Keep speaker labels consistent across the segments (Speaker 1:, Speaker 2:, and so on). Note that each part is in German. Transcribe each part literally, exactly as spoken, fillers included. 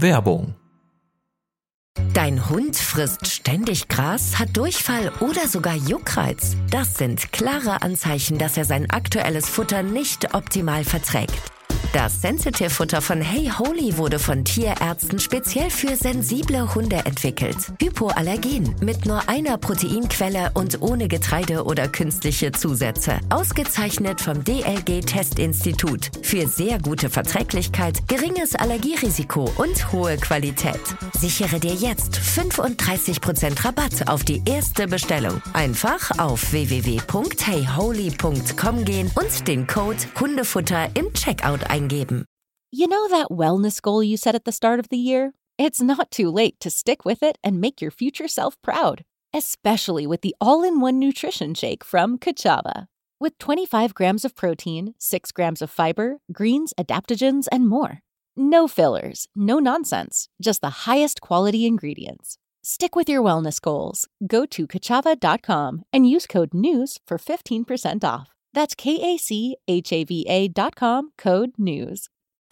Speaker 1: Werbung.
Speaker 2: Dein Hund frisst ständig Gras, hat Durchfall oder sogar Juckreiz. Das sind klare Anzeichen, dass er sein aktuelles Futter nicht optimal verträgt. Das Sensitive-Futter von Hey Holy wurde von Tierärzten speziell für sensible Hunde entwickelt. Hypoallergen, mit nur einer Proteinquelle und ohne Getreide oder künstliche Zusätze. Ausgezeichnet vom D L G-Testinstitut. Für sehr gute Verträglichkeit, geringes Allergierisiko und hohe Qualität. Sichere dir jetzt fünfunddreißig Prozent Rabatt auf die erste Bestellung. Einfach auf w w w punkt hey holy punkt com gehen und den Code Hundefutter im Checkout eingeben.
Speaker 3: You know that wellness goal you set at the start of the year? It's not too late to stick with it and make your future self proud, especially with the all-in-one nutrition shake from Kachava. With twenty-five grams of protein, six grams of fiber, greens, adaptogens, and more. No fillers, no nonsense, just the highest quality ingredients. Stick with your wellness goals. Go to kachava dot com and use code NEWS for fifteen percent off. That's K A C H A V A dot com, code NEWS.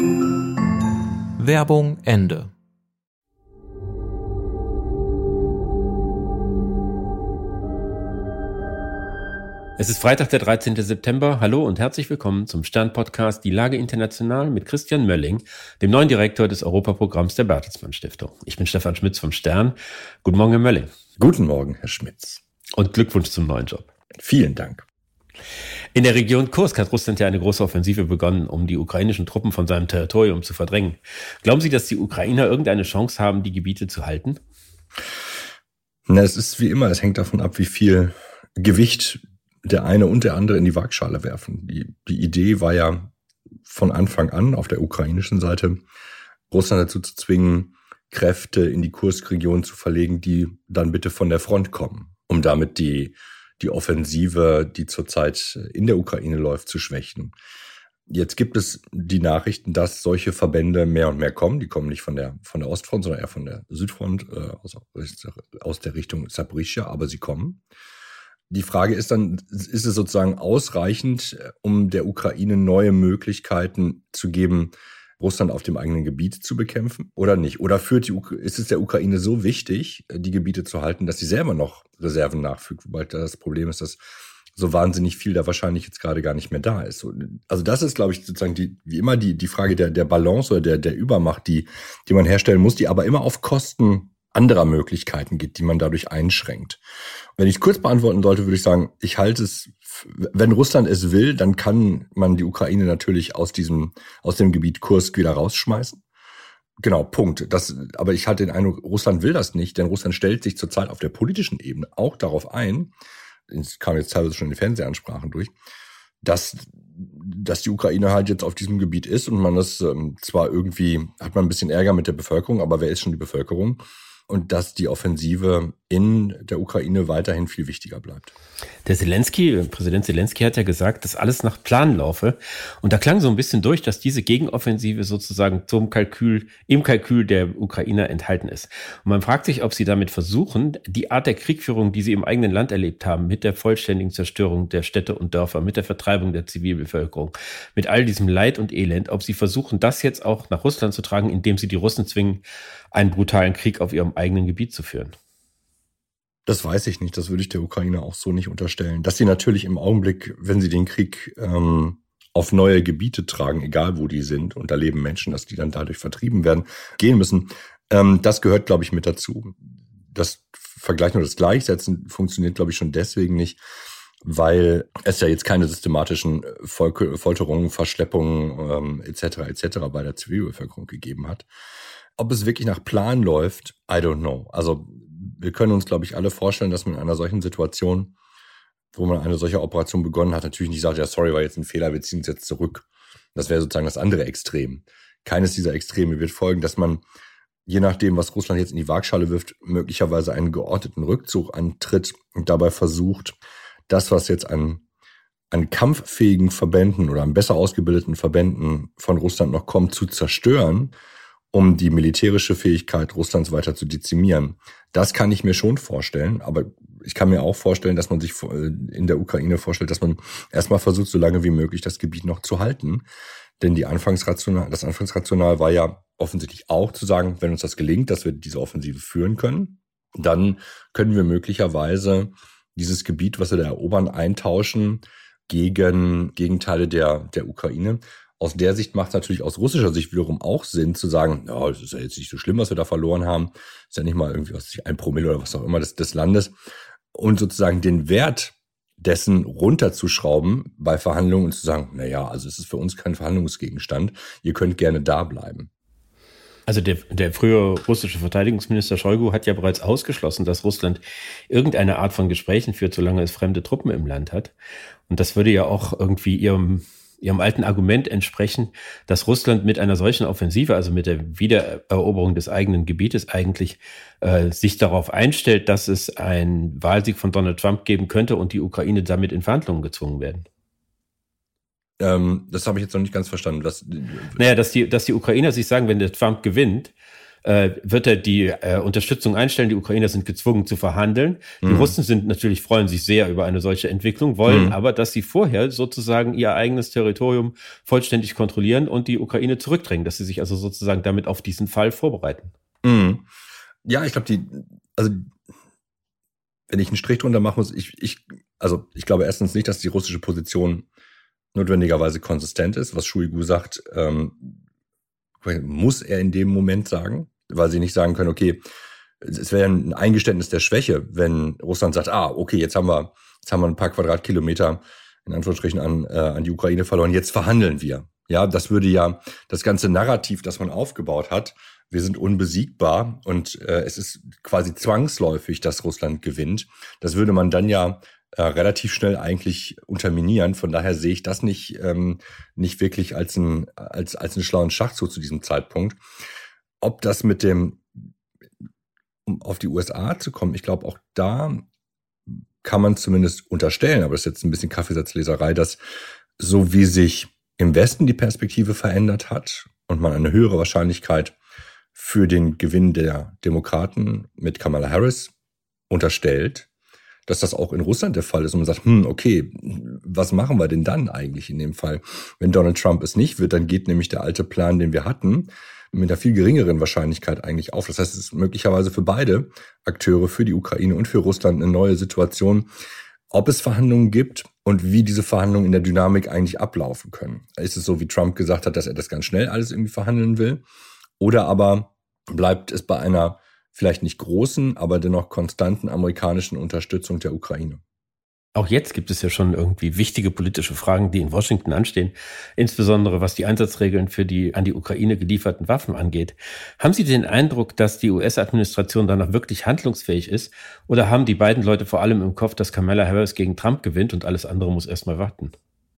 Speaker 1: Werbung Ende.
Speaker 4: Es ist Freitag, der dreizehnten September. Hallo und herzlich willkommen zum Stern-Podcast Die Lage international mit Christian Mölling, dem neuen Direktor des Europaprogramms der Bertelsmann Stiftung. Ich bin Stefan Schmitz vom Stern. Guten Morgen, Herr Mölling.
Speaker 5: Guten Morgen, Herr Schmitz.
Speaker 4: Und Glückwunsch zum neuen Job.
Speaker 5: Vielen Dank.
Speaker 4: In der Region Kursk hat Russland ja eine große Offensive begonnen, um die ukrainischen Truppen von seinem Territorium zu verdrängen. Glauben Sie, dass die Ukrainer irgendeine Chance haben, die Gebiete zu halten?
Speaker 5: Na, es ist wie immer, es hängt davon ab, wie viel Gewicht der eine und der andere in die Waagschale werfen. Die, die Idee war ja von Anfang an auf der ukrainischen Seite, Russland dazu zu zwingen, Kräfte in die Kursk-Region zu verlegen, die dann bitte von der Front kommen, um damit die die Offensive, die zurzeit in der Ukraine läuft, zu schwächen. Jetzt gibt es die Nachrichten, dass solche Verbände mehr und mehr kommen. Die kommen nicht von der von der Ostfront, sondern eher von der Südfront, äh, aus, aus der Richtung Zaporizhzhia, aber sie kommen. Die Frage ist dann, ist es sozusagen ausreichend, um der Ukraine neue Möglichkeiten zu geben, Russland auf dem eigenen Gebiet zu bekämpfen oder nicht? Oder führt die, ist es der Ukraine so wichtig, die Gebiete zu halten, dass sie selber noch Reserven nachfügt? Wobei das Problem ist, dass so wahnsinnig viel da wahrscheinlich jetzt gerade gar nicht mehr da ist. Also das ist, glaube ich, sozusagen die, wie immer die, die Frage der, der Balance oder der, der Übermacht, die, die man herstellen muss, die aber immer auf Kosten anderer Möglichkeiten geht, die man dadurch einschränkt. Wenn ich es kurz beantworten sollte, würde ich sagen, ich halte es, wenn Russland es will, dann kann man die Ukraine natürlich aus diesem, aus dem Gebiet Kursk wieder rausschmeißen. Genau, Punkt. Das, aber ich hatte den Eindruck, Russland will das nicht, denn Russland stellt sich zurzeit auf der politischen Ebene auch darauf ein, es kam jetzt teilweise schon in den Fernsehansprachen durch, dass, dass die Ukraine halt jetzt auf diesem Gebiet ist und man das ähm, zwar irgendwie, hat man ein bisschen Ärger mit der Bevölkerung, aber wer ist schon die Bevölkerung? Und dass die Offensive in der Ukraine weiterhin viel wichtiger bleibt.
Speaker 4: Der Zelensky, Präsident Zelensky hat ja gesagt, dass alles nach Plan laufe. Und da klang so ein bisschen durch, dass diese Gegenoffensive sozusagen zum Kalkül, im Kalkül der Ukrainer enthalten ist. Und man fragt sich, ob sie damit versuchen, die Art der Kriegführung, die sie im eigenen Land erlebt haben, mit der vollständigen Zerstörung der Städte und Dörfer, mit der Vertreibung der Zivilbevölkerung, mit all diesem Leid und Elend, ob sie versuchen, das jetzt auch nach Russland zu tragen, indem sie die Russen zwingen, einen brutalen Krieg auf ihrem eigenen Gebiet zu führen.
Speaker 5: Das weiß ich nicht, das würde ich der Ukraine auch so nicht unterstellen. Dass sie natürlich im Augenblick, wenn sie den Krieg ähm, auf neue Gebiete tragen, egal wo die sind, und da leben Menschen, dass die dann dadurch vertrieben werden, gehen müssen, ähm, das gehört, glaube ich, mit dazu. Das Vergleichen oder das Gleichsetzen funktioniert, glaube ich, schon deswegen nicht, weil es ja jetzt keine systematischen Fol- Folterungen, Verschleppungen ähm, et cetera et cetera bei der Zivilbevölkerung gegeben hat. Ob es wirklich nach Plan läuft, I don't know. Also wir können uns, glaube ich, alle vorstellen, dass man in einer solchen Situation, wo man eine solche Operation begonnen hat, natürlich nicht sagt, ja, sorry, war jetzt ein Fehler, wir ziehen uns jetzt zurück. Das wäre sozusagen das andere Extrem. Keines dieser Extreme wird folgen, dass man, je nachdem, was Russland jetzt in die Waagschale wirft, möglicherweise einen geordneten Rückzug antritt und dabei versucht, das, was jetzt an, an kampffähigen Verbänden oder an besser ausgebildeten Verbänden von Russland noch kommt, zu zerstören, um die militärische Fähigkeit Russlands weiter zu dezimieren. Das kann ich mir schon vorstellen, aber ich kann mir auch vorstellen, dass man sich in der Ukraine vorstellt, dass man erstmal versucht, so lange wie möglich das Gebiet noch zu halten. Denn die Anfangsrational, das Anfangsrational war ja, offensichtlich auch zu sagen, wenn uns das gelingt, dass wir diese Offensive führen können, dann können wir möglicherweise dieses Gebiet, was wir da erobern, eintauschen gegen Gegenteile der, der Ukraine. Aus der Sicht macht es natürlich aus russischer Sicht wiederum auch Sinn zu sagen, ja, es ist ja jetzt nicht so schlimm, was wir da verloren haben. Ist ja nicht mal irgendwie was, ein Promille oder was auch immer des, des Landes. Und sozusagen den Wert dessen runterzuschrauben bei Verhandlungen und zu sagen, na ja, also es ist für uns kein Verhandlungsgegenstand. Ihr könnt gerne da bleiben.
Speaker 4: Also der, der frühere russische Verteidigungsminister Shoigu hat ja bereits ausgeschlossen, dass Russland irgendeine Art von Gesprächen führt, solange es fremde Truppen im Land hat. Und das würde ja auch irgendwie ihrem, ihrem alten Argument entsprechen, dass Russland mit einer solchen Offensive, also mit der Wiedereroberung des eigenen Gebietes eigentlich äh, sich darauf einstellt, dass es einen Wahlsieg von Donald Trump geben könnte und die Ukraine damit in Verhandlungen gezwungen werden.
Speaker 5: Ähm, das habe ich jetzt noch nicht ganz verstanden. Was,
Speaker 4: naja, dass die, dass die Ukrainer sich sagen, wenn der Trump gewinnt, äh, wird er die äh, Unterstützung einstellen. Die Ukrainer sind gezwungen zu verhandeln. Die mhm. Russen sind natürlich, freuen sich sehr über eine solche Entwicklung, wollen mhm. aber, dass sie vorher sozusagen ihr eigenes Territorium vollständig kontrollieren und die Ukraine zurückdrängen, dass sie sich also sozusagen damit auf diesen Fall vorbereiten.
Speaker 5: Mhm. Ja, ich glaube, die, also wenn ich einen Strich drunter machen muss, ich, ich, also ich glaube erstens nicht, dass die russische Position notwendigerweise konsistent ist. Was Shoigu sagt, ähm, muss er in dem Moment sagen, weil sie nicht sagen können, okay, es wäre ein Eingeständnis der Schwäche, wenn Russland sagt, ah, okay, jetzt haben wir, jetzt haben wir ein paar Quadratkilometer in Anführungsstrichen an, äh, an die Ukraine verloren, jetzt verhandeln wir. Ja, das würde ja das ganze Narrativ, das man aufgebaut hat, wir sind unbesiegbar und äh, es ist quasi zwangsläufig, dass Russland gewinnt. Das würde man dann ja Äh, relativ schnell eigentlich unterminieren. Von daher sehe ich das nicht ähm, nicht wirklich als ein als als einen schlauen Schachzug zu diesem Zeitpunkt. Ob das mit dem, um auf die U S A zu kommen, ich glaube auch da kann man zumindest unterstellen, aber das ist jetzt ein bisschen Kaffeesatzleserei, dass so wie sich im Westen die Perspektive verändert hat und man eine höhere Wahrscheinlichkeit für den Gewinn der Demokraten mit Kamala Harris unterstellt, dass das auch in Russland der Fall ist und man sagt, hm, okay, was machen wir denn dann eigentlich in dem Fall? Wenn Donald Trump es nicht wird, dann geht nämlich der alte Plan, den wir hatten, mit einer viel geringeren Wahrscheinlichkeit eigentlich auf. Das heißt, es ist möglicherweise für beide Akteure, für die Ukraine und für Russland eine neue Situation, ob es Verhandlungen gibt und wie diese Verhandlungen in der Dynamik eigentlich ablaufen können. Ist es so, wie Trump gesagt hat, dass er das ganz schnell alles irgendwie verhandeln will? Oder aber bleibt es bei einer vielleicht nicht großen, aber dennoch konstanten amerikanischen Unterstützung der Ukraine?
Speaker 4: Auch jetzt gibt es ja schon irgendwie wichtige politische Fragen, die in Washington anstehen, insbesondere was die Einsatzregeln für die an die Ukraine gelieferten Waffen angeht. Haben Sie den Eindruck, dass die U S-Administration danach wirklich handlungsfähig ist, oder haben die beiden Leute vor allem im Kopf, dass Kamala Harris gegen Trump gewinnt und alles andere muss erstmal warten?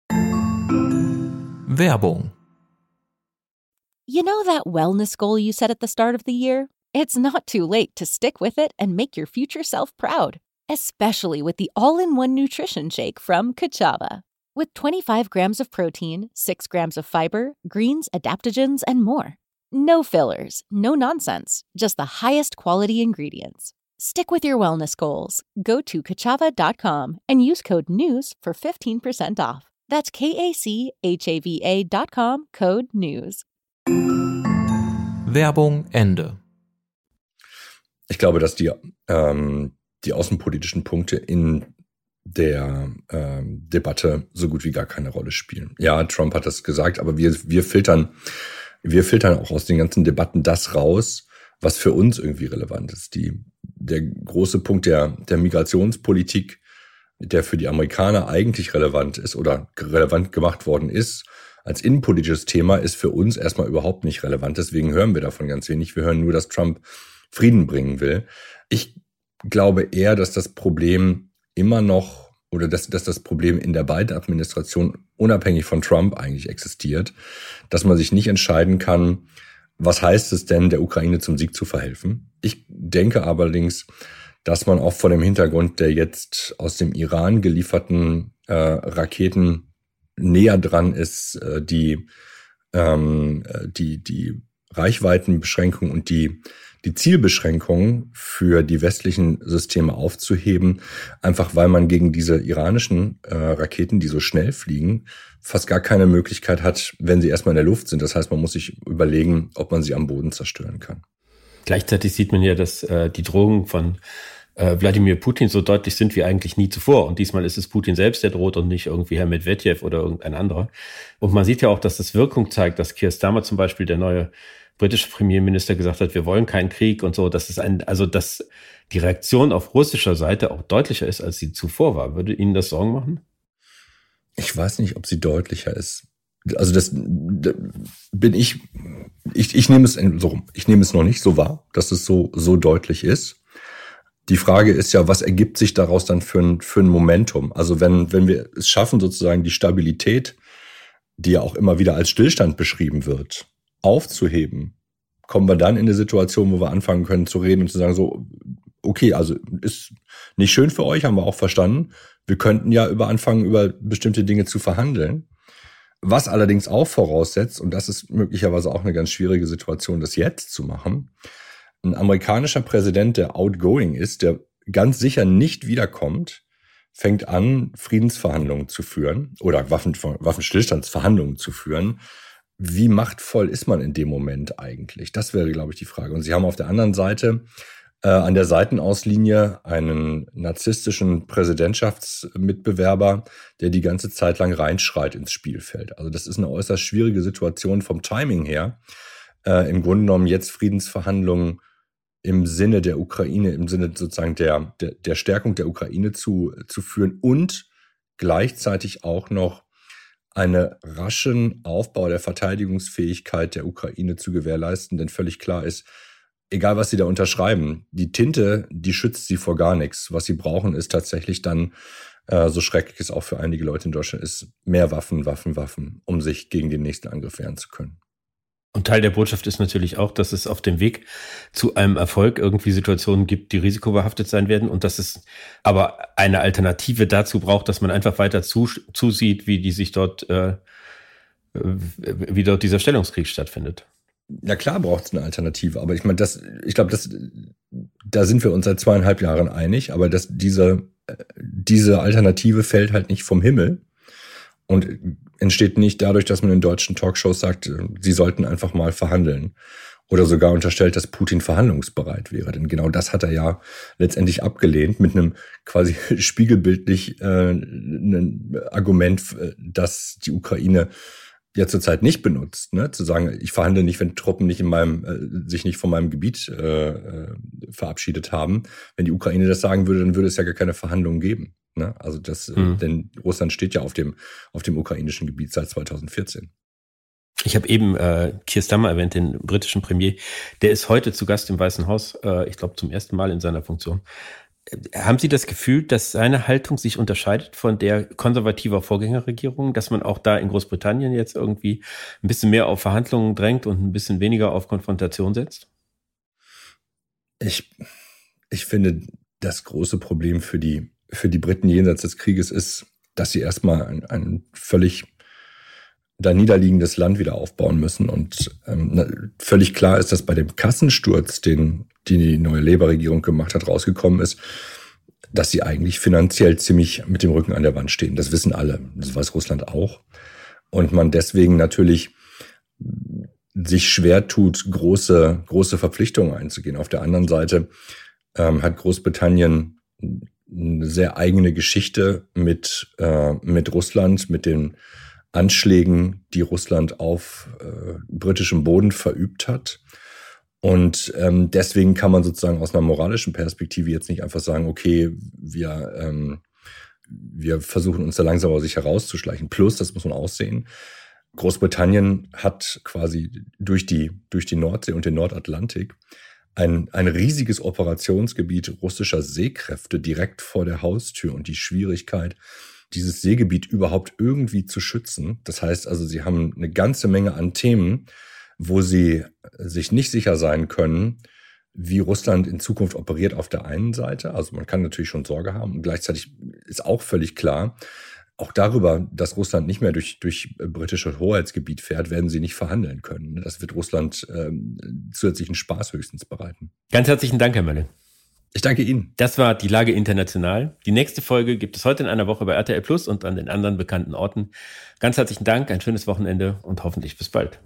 Speaker 1: Werbung.
Speaker 3: You know that wellness goal you set at the start of the year? It's not too late to stick with it and make your future self proud, especially with the all-in-one nutrition shake from Kachava. With twenty-five grams of protein, six grams of fiber, greens, adaptogens, and more. No fillers, no nonsense, just the highest quality ingredients. Stick with your wellness goals. Go to kachava dot com and use code NEWS for fifteen percent off. That's K A C H A V A dot com, code NEWS.
Speaker 1: Werbung Ende.
Speaker 5: Ich glaube, dass die, ähm, die außenpolitischen Punkte in der ähm, Debatte so gut wie gar keine Rolle spielen. Ja, Trump hat das gesagt, aber wir, wir filtern, wir filtern auch aus den ganzen Debatten das raus, was für uns irgendwie relevant ist. Die, der große Punkt der, der Migrationspolitik, der für die Amerikaner eigentlich relevant ist oder relevant gemacht worden ist, als innenpolitisches Thema, ist für uns erstmal überhaupt nicht relevant. Deswegen hören wir davon ganz wenig. Wir hören nur, dass Trump Frieden bringen will. Ich glaube eher, dass das Problem immer noch oder dass, dass das Problem in der Biden-Administration unabhängig von Trump eigentlich existiert, dass man sich nicht entscheiden kann, was heißt es denn, der Ukraine zum Sieg zu verhelfen. Ich denke allerdings, dass man auch vor dem Hintergrund der jetzt aus dem Iran gelieferten äh, Raketen näher dran ist, äh, die, ähm, die, die Reichweitenbeschränkungen und die, die Zielbeschränkungen für die westlichen Systeme aufzuheben, einfach weil man gegen diese iranischen äh, Raketen, die so schnell fliegen, fast gar keine Möglichkeit hat, wenn sie erstmal in der Luft sind. Das heißt, man muss sich überlegen, ob man sie am Boden zerstören kann.
Speaker 4: Gleichzeitig sieht man ja, dass äh, die Drohungen von äh, Wladimir Putin so deutlich sind wie eigentlich nie zuvor. Und diesmal ist es Putin selbst, der droht und nicht irgendwie Herr Medvedev oder irgendein anderer. Und man sieht ja auch, dass das Wirkung zeigt, dass Keir Starmer zum Beispiel, der neue britische Premierminister, gesagt hat, wir wollen keinen Krieg und so. Das ist ein, also dass die Reaktion auf russischer Seite auch deutlicher ist, als sie zuvor war. Würde Ihnen das Sorgen machen?
Speaker 5: Ich weiß nicht, ob sie deutlicher ist. Also das da bin ich, ich, ich nehme es so rum. Ich nehme es noch nicht so wahr, dass es so, so deutlich ist. Die Frage ist ja, was ergibt sich daraus dann für ein, für ein Momentum? Also wenn, wenn wir es schaffen, sozusagen die Stabilität, die ja auch immer wieder als Stillstand beschrieben wird, aufzuheben, kommen wir dann in eine Situation, wo wir anfangen können zu reden und zu sagen so, okay, also ist nicht schön für euch, haben wir auch verstanden. Wir könnten ja über anfangen, über bestimmte Dinge zu verhandeln. Was allerdings auch voraussetzt, und das ist möglicherweise auch eine ganz schwierige Situation, das jetzt zu machen, ein amerikanischer Präsident, der outgoing ist, der ganz sicher nicht wiederkommt, fängt an, Friedensverhandlungen zu führen oder Waffen, Waffenstillstandsverhandlungen zu führen. Wie machtvoll ist man in dem Moment eigentlich? Das wäre, glaube ich, die Frage. Und Sie haben auf der anderen Seite äh, an der Seitenauslinie einen narzisstischen Präsidentschaftsmitbewerber, der die ganze Zeit lang reinschreit ins Spielfeld. Also das ist eine äußerst schwierige Situation vom Timing her. Äh, im Grunde genommen jetzt Friedensverhandlungen im Sinne der Ukraine, im Sinne sozusagen der, der, der Stärkung der Ukraine zu, zu führen und gleichzeitig auch noch einen raschen Aufbau der Verteidigungsfähigkeit der Ukraine zu gewährleisten. Denn völlig klar ist, egal was sie da unterschreiben, die Tinte, die schützt sie vor gar nichts. Was sie brauchen, ist tatsächlich dann, äh, so schrecklich es auch für einige Leute in Deutschland ist, mehr Waffen, Waffen, Waffen, um sich gegen den nächsten Angriff wehren zu können.
Speaker 4: Und Teil der Botschaft ist natürlich auch, dass es auf dem Weg zu einem Erfolg irgendwie Situationen gibt, die risikobehaftet sein werden und dass es aber eine Alternative dazu braucht, dass man einfach weiter zu, zusieht, wie die sich dort, äh, wie dort dieser Stellungskrieg stattfindet.
Speaker 5: Ja klar braucht es eine Alternative, aber ich meine, das, ich glaube, das, da sind wir uns seit zweieinhalb Jahren einig, aber dass diese, diese Alternative fällt halt nicht vom Himmel. Und entsteht nicht dadurch, dass man in deutschen Talkshows sagt, sie sollten einfach mal verhandeln. Oder sogar unterstellt, dass Putin verhandlungsbereit wäre. Denn genau das hat er ja letztendlich abgelehnt mit einem quasi spiegelbildlich äh, ein Argument, das die Ukraine ja zurzeit nicht benutzt. Ne? Zu sagen, ich verhandle nicht, wenn Truppen nicht in meinem, äh, sich nicht von meinem Gebiet äh, verabschiedet haben. Wenn die Ukraine das sagen würde, dann würde es ja gar keine Verhandlungen geben. Ne? Also das, mhm. denn Russland steht ja auf dem auf dem ukrainischen Gebiet seit zweitausendvierzehn.
Speaker 4: Ich habe eben äh, Keir Starmer erwähnt, den britischen Premier. Der ist heute zu Gast im Weißen Haus, äh, ich glaube zum ersten Mal in seiner Funktion. Äh, haben Sie das Gefühl, dass seine Haltung sich unterscheidet von der konservativer Vorgängerregierung, dass man auch da in Großbritannien jetzt irgendwie ein bisschen mehr auf Verhandlungen drängt und ein bisschen weniger auf Konfrontation setzt?
Speaker 5: Ich ich finde, das große Problem für die für die Briten jenseits des Krieges ist, dass sie erstmal ein, ein völlig da niederliegendes Land wieder aufbauen müssen. Und ähm, völlig klar ist, dass bei dem Kassensturz, den die, die neue Labour-Regierung gemacht hat, rausgekommen ist, dass sie eigentlich finanziell ziemlich mit dem Rücken an der Wand stehen. Das wissen alle. Das weiß Russland auch. Und man deswegen natürlich sich schwer tut, große, große Verpflichtungen einzugehen. Auf der anderen Seite ähm, hat Großbritannien eine sehr eigene Geschichte mit äh, mit Russland, mit den Anschlägen, die Russland auf äh, britischem Boden verübt hat. Und ähm, deswegen kann man sozusagen aus einer moralischen Perspektive jetzt nicht einfach sagen, okay, wir ähm, wir versuchen uns da langsam aus sich herauszuschleichen. Plus, das muss man auch sehen, Großbritannien hat quasi durch die durch die Nordsee und den Nordatlantik Ein, ein riesiges Operationsgebiet russischer Seekräfte direkt vor der Haustür und die Schwierigkeit, dieses Seegebiet überhaupt irgendwie zu schützen. Das heißt also, sie haben eine ganze Menge an Themen, wo sie sich nicht sicher sein können, wie Russland in Zukunft operiert auf der einen Seite. Also man kann natürlich schon Sorge haben und gleichzeitig ist auch völlig klar, auch darüber, dass Russland nicht mehr durch, durch britisches Hoheitsgebiet fährt, werden sie nicht verhandeln können. Das wird Russland ähm, zusätzlichen Spaß höchstens bereiten.
Speaker 4: Ganz herzlichen Dank, Herr Mölling.
Speaker 5: Ich danke Ihnen.
Speaker 4: Das war Die Lage international. Die nächste Folge gibt es heute in einer Woche bei R T L Plus und an den anderen bekannten Orten. Ganz herzlichen Dank, ein schönes Wochenende und hoffentlich bis bald.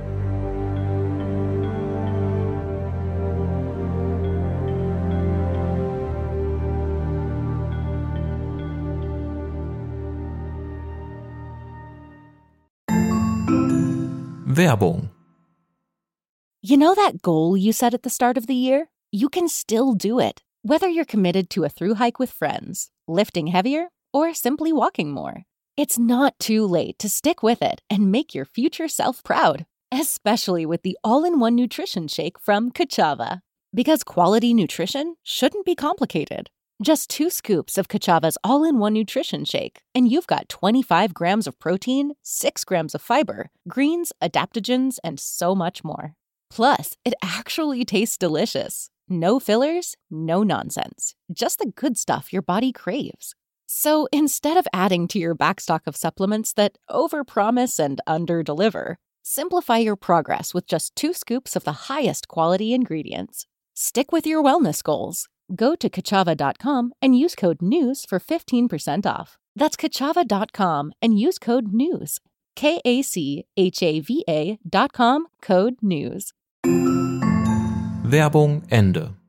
Speaker 1: Werbung.
Speaker 3: You know that goal you set at the start of the year? You can still do it. Whether you're committed to a thru hike with friends, lifting heavier, or simply walking more. It's not too late to stick with it and make your future self proud, especially with the all-in-one nutrition shake from Kachava. Because quality nutrition shouldn't be complicated. Just two scoops of Kachava's all-in-one nutrition shake, and you've got twenty-five grams of protein, six grams of fiber, greens, adaptogens, and so much more. Plus, it actually tastes delicious. No fillers, no nonsense. Just the good stuff your body craves. So instead of adding to your backstock of supplements that overpromise and underdeliver, simplify your progress with just two scoops of the highest quality ingredients. Stick with your wellness goals. Go to Kachava dot com and use code NEWS for fifteen percent off. That's Kachava dot com and use code NEWS. K A C H A V A dot com, code NEWS.
Speaker 1: Werbung Ende.